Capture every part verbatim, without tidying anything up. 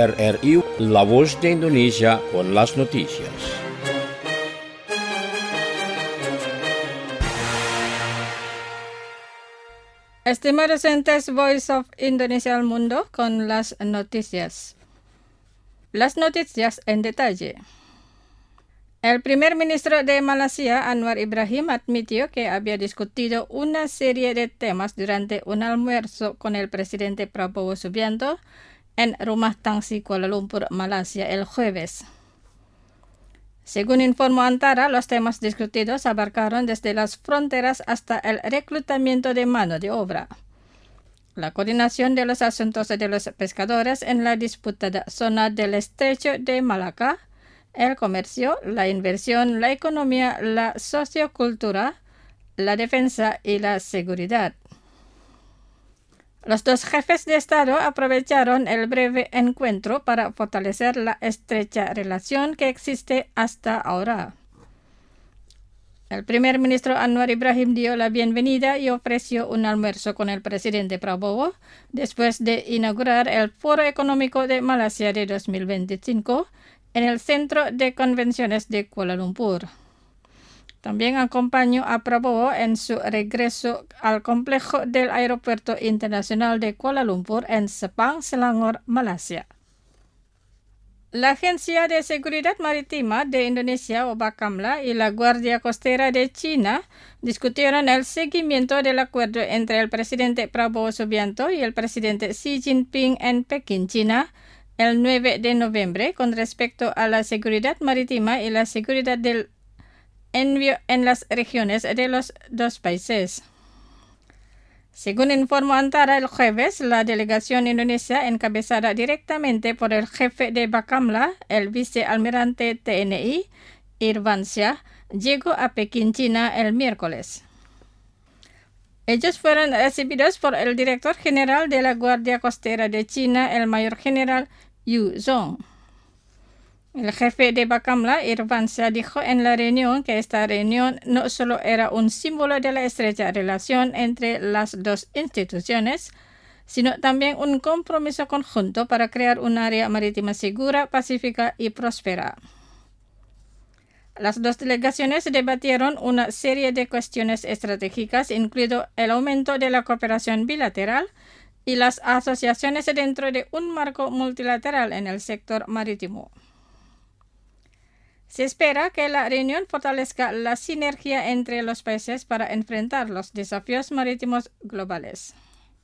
R R I, La Voz de Indonesia, con las noticias. Estimados oyentes, Voice of Indonesia al Mundo con las noticias. Las noticias en detalle. El primer ministro de Malasia, Anwar Ibrahim, admitió que había discutido una serie de temas durante un almuerzo con el presidente Prabowo Subianto en Rumah Tangsi, Kuala Lumpur, Malasia, el jueves. Según informó Antara, los temas discutidos abarcaron desde las fronteras hasta el reclutamiento de mano de obra, la coordinación de los asuntos de los pescadores en la disputada zona del Estrecho de Malaca, el comercio, la inversión, la economía, la sociocultura, la defensa y la seguridad. Los dos jefes de Estado aprovecharon el breve encuentro para fortalecer la estrecha relación que existe hasta ahora. El primer ministro Anwar Ibrahim dio la bienvenida y ofreció un almuerzo con el presidente Prabowo después de inaugurar el Foro Económico de Malasia de dos mil veinticinco en el Centro de Convenciones de Kuala Lumpur. También acompañó a Prabowo en su regreso al complejo del Aeropuerto Internacional de Kuala Lumpur en Sepang, Selangor, Malasia. La Agencia de Seguridad Marítima de Indonesia, o Bakamla, y la Guardia Costera de China discutieron el seguimiento del acuerdo entre el presidente Prabowo Subianto y el presidente Xi Jinping en Pekín, China, el nueve de noviembre, con respecto a la seguridad marítima y la seguridad del envío en las regiones de los dos países. Según informó Antara el jueves, la delegación indonesia, encabezada directamente por el jefe de Bakamla, el vicealmirante T N I, Irwansyah, llegó a Pekín, China, el miércoles. Ellos fueron recibidos por el director general de la Guardia Costera de China, el mayor general Yu Zhong. El jefe de Bakamla, Irwansyah, dijo en la reunión que esta reunión no solo era un símbolo de la estrecha relación entre las dos instituciones, sino también un compromiso conjunto para crear un área marítima segura, pacífica y próspera. Las dos delegaciones debatieron una serie de cuestiones estratégicas, incluido el aumento de la cooperación bilateral y las asociaciones dentro de un marco multilateral en el sector marítimo. Se espera que la reunión fortalezca la sinergia entre los países para enfrentar los desafíos marítimos globales.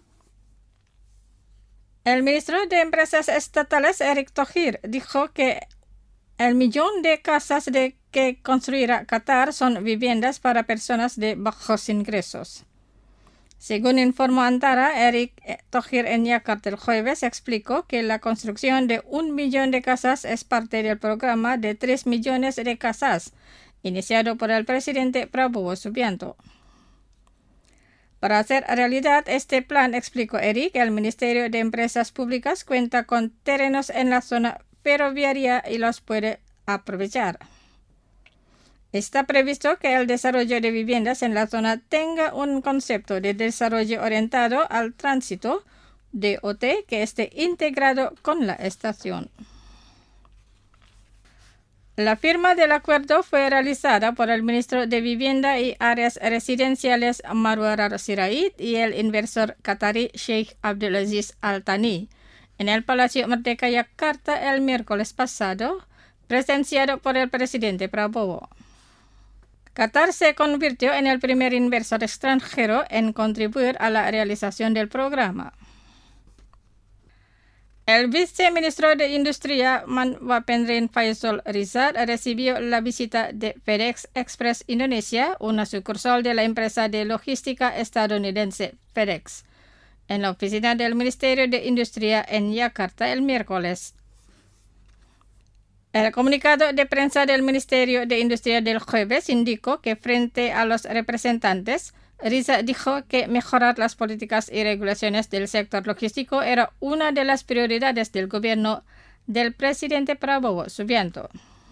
El ministro de Empresas Estatales, Erick Thohir, dijo que el millón de casas de que construirá Qatar son viviendas para personas de bajos ingresos. Según informó Antara, Erick Thohir en Yakarta el jueves explicó que la construcción de un millón de casas es parte del programa de tres millones de casas, iniciado por el presidente Prabowo Subianto. Para hacer realidad este plan, explicó Erick, el Ministerio de Empresas Públicas cuenta con terrenos en la zona ferroviaria y los puede aprovechar. Está previsto que el desarrollo de viviendas en la zona tenga un concepto de desarrollo orientado al tránsito, D O T, que esté integrado con la estación. La firma del acuerdo fue realizada por el ministro de Vivienda y Áreas Residenciales Marwar Sirait y el inversor qatari Sheikh Abdulaziz Al Thani en el Palacio Merdeka Yakarta el miércoles pasado, presenciado por el presidente Prabowo. Qatar se convirtió en el primer inversor extranjero en contribuir a la realización del programa. El viceministro de Industria Manwapendrin Faisal Rizad recibió la visita de FedEx Express Indonesia, una sucursal de la empresa de logística estadounidense FedEx, en la oficina del Ministerio de Industria en Yakarta el miércoles. El comunicado de prensa del Ministerio de Industria del jueves indicó que frente a los representantes, Rizad dijo que mejorar las políticas y regulaciones del sector logístico era una de las prioridades del gobierno del presidente Prabowo Subianto.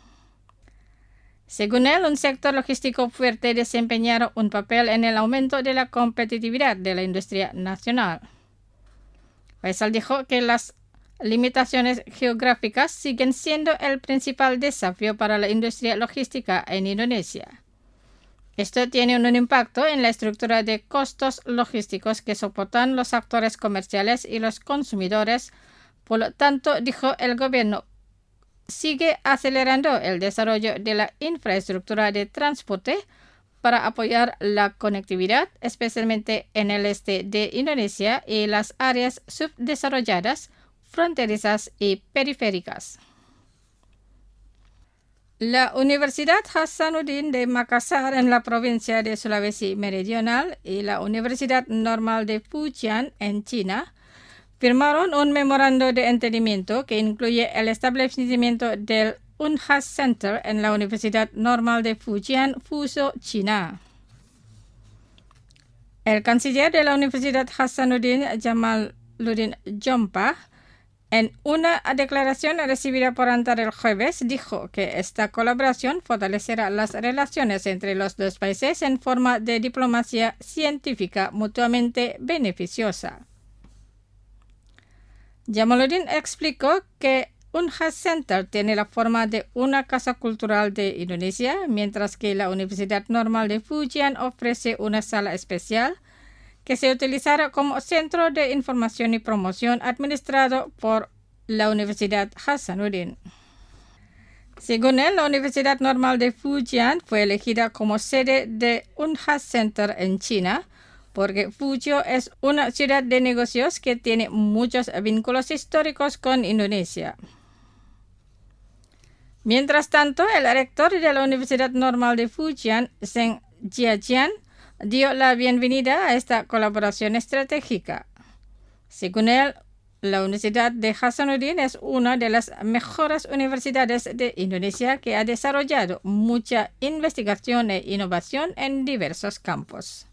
Según él, un sector logístico fuerte desempeñará un papel en el aumento de la competitividad de la industria nacional. Faisal dijo que las limitaciones geográficas siguen siendo el principal desafío para la industria logística en Indonesia. Esto tiene un impacto en la estructura de costos logísticos que soportan los actores comerciales y los consumidores. Por lo tanto, dijo el gobierno, sigue acelerando el desarrollo de la infraestructura de transporte para apoyar la conectividad, especialmente en el este de Indonesia y las áreas subdesarrolladas, fronterizas y periféricas. La Universidad Hasanuddin de Makassar en la provincia de Sulawesi Meridional y la Universidad Normal de Fujian en China firmaron un memorando de entendimiento que incluye el establecimiento del Unhas Center en la Universidad Normal de Fujian, Fuzhou, China. El canciller de la Universidad Hasanuddin, Jamaluddin Jompa, en una declaración recibida por Antar el jueves, dijo que esta colaboración fortalecerá las relaciones entre los dos países en forma de diplomacia científica mutuamente beneficiosa. Jamaluddin explicó que Unhas Center tiene la forma de una casa cultural de Indonesia, mientras que la Universidad Normal de Fujian ofrece una sala especial que se utilizará como centro de información y promoción administrado por la Universidad Hasanuddin. Según él, la Universidad Normal de Fujian fue elegida como sede de Unhas Center en China porque Fuzhou es una ciudad de negocios que tiene muchos vínculos históricos con Indonesia. Mientras tanto, el rector de la Universidad Normal de Fujian, Zheng Jiajian, dio la bienvenida a esta colaboración estratégica. Según él, la Universidad de Hasanuddin es una de las mejores universidades de Indonesia que ha desarrollado mucha investigación e innovación en diversos campos.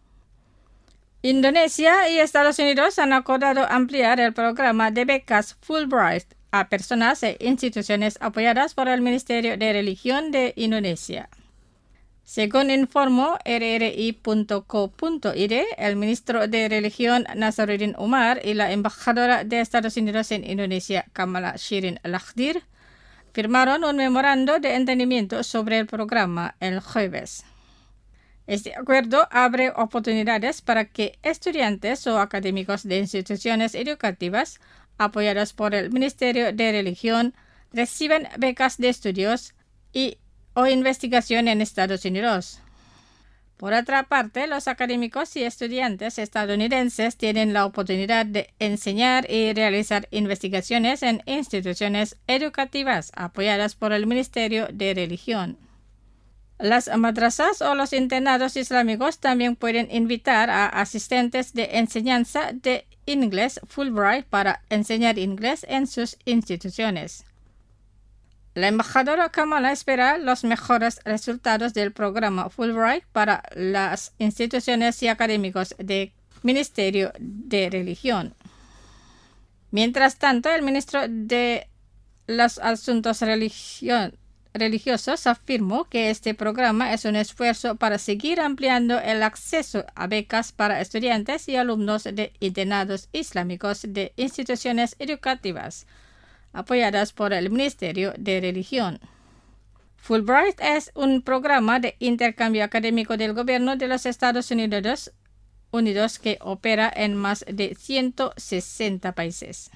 Indonesia y Estados Unidos han acordado ampliar el programa de becas Fulbright a personas e instituciones apoyadas por el Ministerio de Religión de Indonesia. Según informó R R I punto co punto I D, el ministro de Religión Nazaruddin Umar y la embajadora de Estados Unidos en Indonesia, Kamala Shirin Lakhdir, firmaron un memorando de entendimiento sobre el programa el jueves. Este acuerdo abre oportunidades para que estudiantes o académicos de instituciones educativas apoyadas por el Ministerio de Religión reciban becas de estudios y o investigación en Estados Unidos. Por otra parte, los académicos y estudiantes estadounidenses tienen la oportunidad de enseñar y realizar investigaciones en instituciones educativas apoyadas por el Ministerio de Religión. Las madrasas o los internados islámicos también pueden invitar a asistentes de enseñanza de inglés Fulbright para enseñar inglés en sus instituciones. La embajadora Kamala espera los mejores resultados del programa Fulbright para las instituciones y académicos del Ministerio de Religión. Mientras tanto, el ministro de los Asuntos Religio- Religiosos afirmó que este programa es un esfuerzo para seguir ampliando el acceso a becas para estudiantes y alumnos de internados islámicos de instituciones educativas apoyadas por el Ministerio de Religión. Fulbright es un programa de intercambio académico del gobierno de los Estados Unidos, Unidos que opera en más de ciento sesenta países.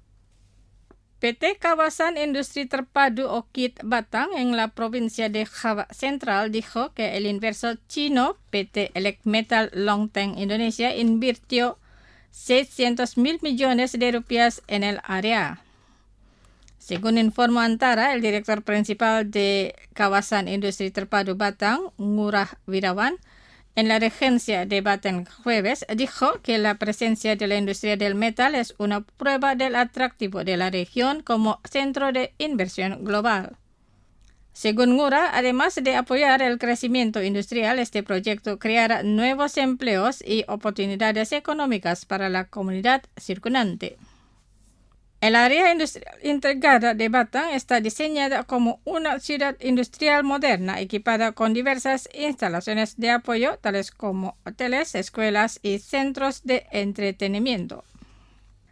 P T Kawasan Industri Terpadu Orchid Batang en la provincia de Java Central dijo que el inversor chino P T Elecmetal Longteng Indonesia invirtió seiscientos mil millones de rupias en el área. Según informó Antara, el director principal de Kawasan Industri Terpadu Batang, Ngurah Wirawan, en la regencia de Batang jueves, dijo que la presencia de la industria del metal es una prueba del atractivo de la región como centro de inversión global. Según Ngurah, además de apoyar el crecimiento industrial, este proyecto creará nuevos empleos y oportunidades económicas para la comunidad circundante. El área industrial integrada de Batang está diseñada como una ciudad industrial moderna equipada con diversas instalaciones de apoyo, tales como hoteles, escuelas y centros de entretenimiento.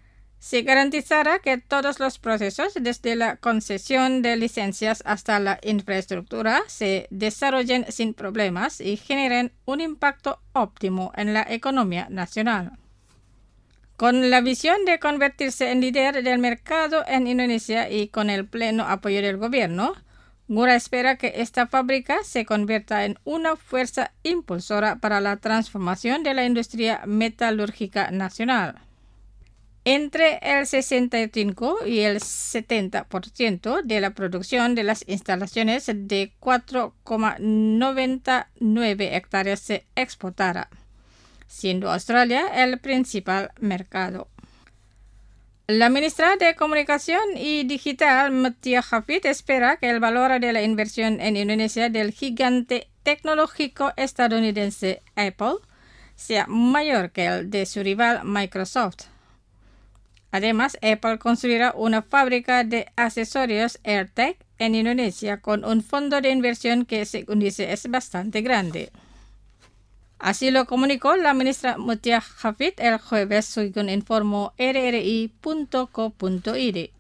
se garantizará que todos los procesos, desde la concesión de licencias hasta la infraestructura, se desarrollen sin problemas y generen un impacto óptimo en la economía nacional. Con la visión de convertirse en líder del mercado en Indonesia y con el pleno apoyo del gobierno, Ngurah espera que esta fábrica se convierta en una fuerza impulsora para la transformación de la industria metalúrgica nacional. Entre el sesenta y cinco y el setenta por ciento de la producción de las instalaciones de cuatro coma noventa y nueve hectáreas se exportará, siendo Australia el principal mercado. La ministra de Comunicación y Digital, Mutia Hafid, espera que el valor de la inversión en Indonesia del gigante tecnológico estadounidense Apple sea mayor que el de su rival Microsoft. Además, Apple construirá una fábrica de accesorios AirTag en Indonesia con un fondo de inversión que, según dice, es bastante grande. Así lo comunicó la ministra Mutia Hafid el jueves, según informó R R I punto co punto i d.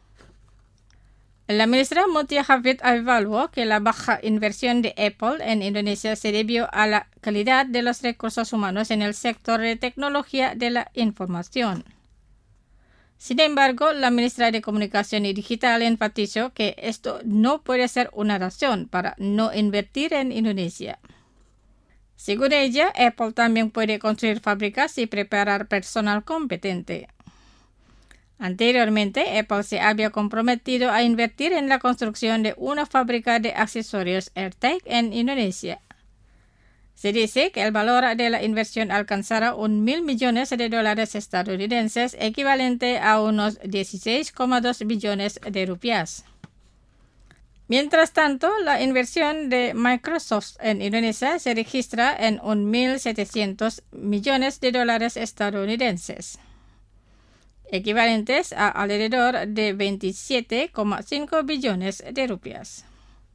La ministra Mutia Hafid evaluó que la baja inversión de Apple en Indonesia se debió a la calidad de los recursos humanos en el sector de tecnología de la información. Sin embargo, la ministra de Comunicación y Digital enfatizó que esto no puede ser una razón para no invertir en Indonesia. Según ella, Apple también puede construir fábricas y preparar personal competente. Anteriormente, Apple se había comprometido a invertir en la construcción de una fábrica de accesorios AirTag en Indonesia. Se dice que el valor de la inversión alcanzará un mil millones de dólares estadounidenses, equivalente a unos dieciséis coma dos billones de rupias. Mientras tanto, la inversión de Microsoft en Indonesia se registra en un mil setecientos millones de dólares estadounidenses, equivalentes a alrededor de veintisiete coma cinco billones de rupias.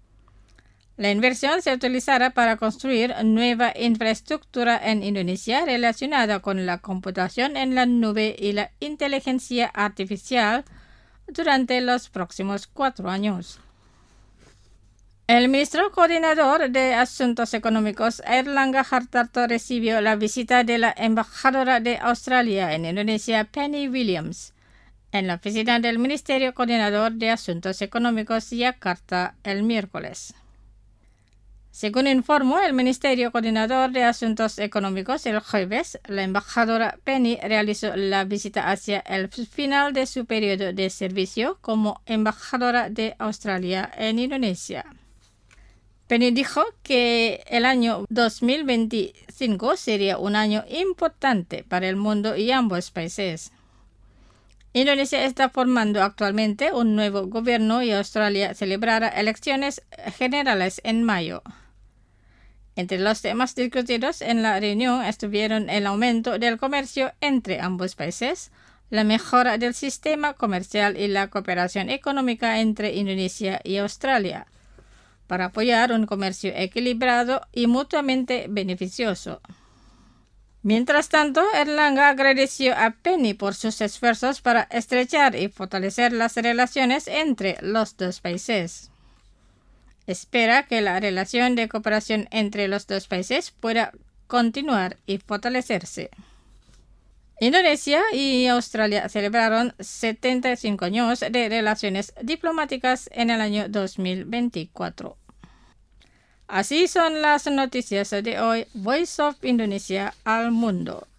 La inversión se utilizará para construir nueva infraestructura en Indonesia relacionada con la computación en la nube y la inteligencia artificial durante los próximos cuatro años. El ministro coordinador de Asuntos Económicos, Airlangga Hartarto, recibió la visita de la embajadora de Australia en Indonesia, Penny Williams, en la oficina del Ministerio Coordinador de Asuntos Económicos, Yakarta, el miércoles. Según informó el Ministerio Coordinador de Asuntos Económicos el jueves, la embajadora Penny realizó la visita hacia el final de su periodo de servicio como embajadora de Australia en Indonesia. Penny dijo que el año dos mil veinticinco sería un año importante para el mundo y ambos países. Indonesia está formando actualmente un nuevo gobierno y Australia celebrará elecciones generales en mayo. Entre los temas discutidos en la reunión estuvieron el aumento del comercio entre ambos países, la mejora del sistema comercial y la cooperación económica entre Indonesia y Australia, para apoyar un comercio equilibrado y mutuamente beneficioso. Mientras tanto, Airlangga agradeció a Penny por sus esfuerzos para estrechar y fortalecer las relaciones entre los dos países. Espera que la relación de cooperación entre los dos países pueda continuar y fortalecerse. Indonesia y Australia celebraron setenta y cinco años de relaciones diplomáticas en el año dos mil veinticuatro. Así son las noticias de hoy. Voice of Indonesia al mundo.